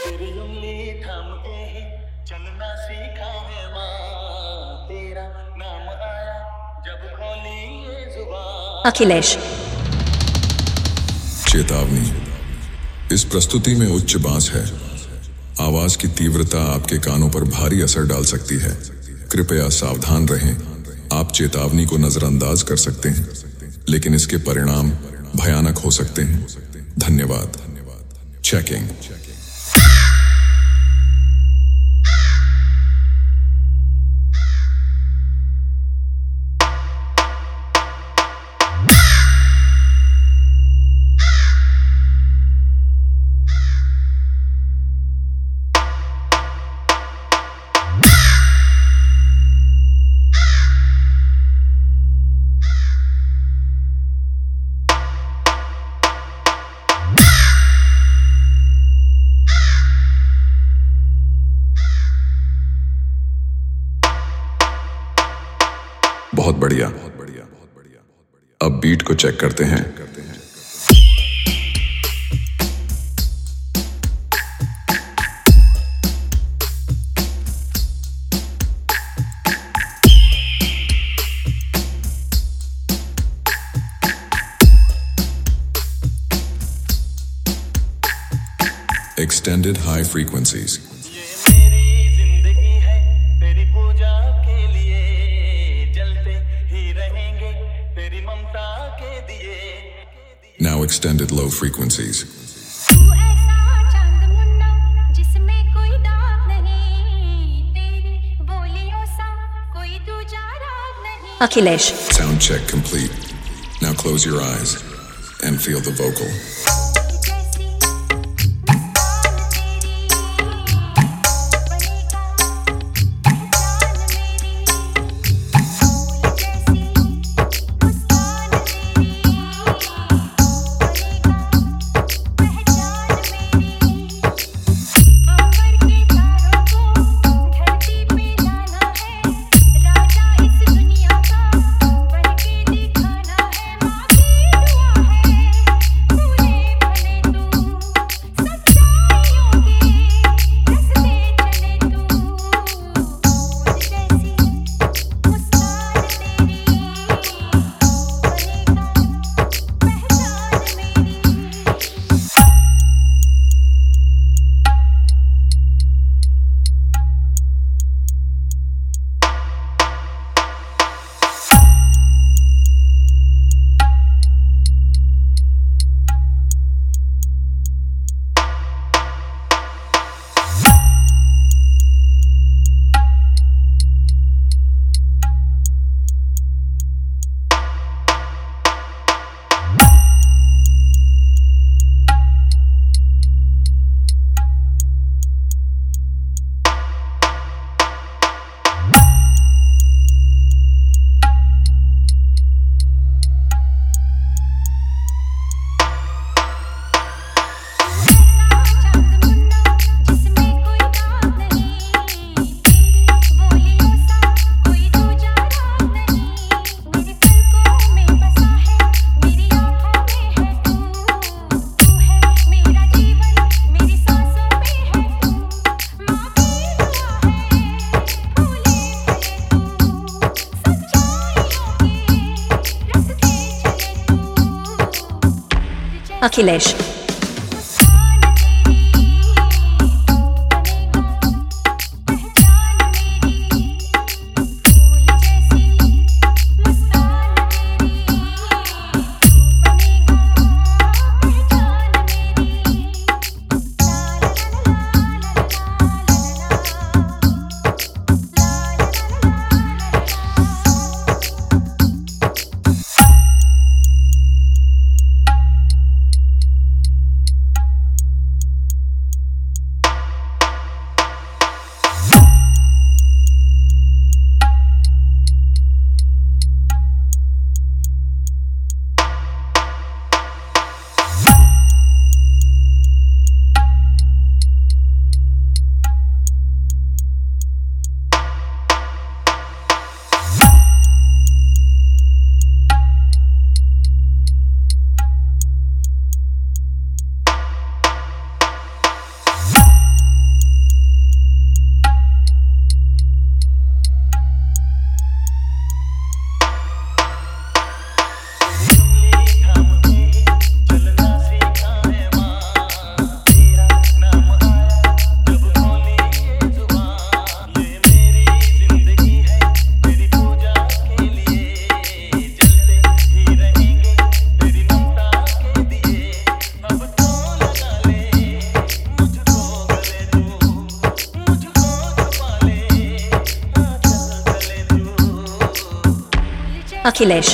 तेरी उंगली थाम के ही चलना सीखा है माँ, तेरा नाम आया जब खोली ये जुबान। अखिलेश। चेतावनी, इस प्रस्तुति में उच्च बांस है। आवाज की तीव्रता आपके कानों पर भारी असर डाल सकती है। कृपया सावधान रहें। आप चेतावनी को नजरअंदाज कर सकते हैं, लेकिन इसके परिणाम भयानक हो सकते हैं। धन्यवाद। चेकिंग। बहुत बढ़िया। अब बीट को चेक करते हैं। Extended high frequencies. Now extended low frequencies. Akhilesh. Sound check complete. Now close your eyes and feel the vocal. Akhilesh. Akhilesh.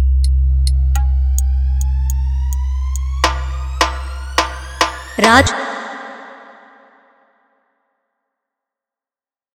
Raj.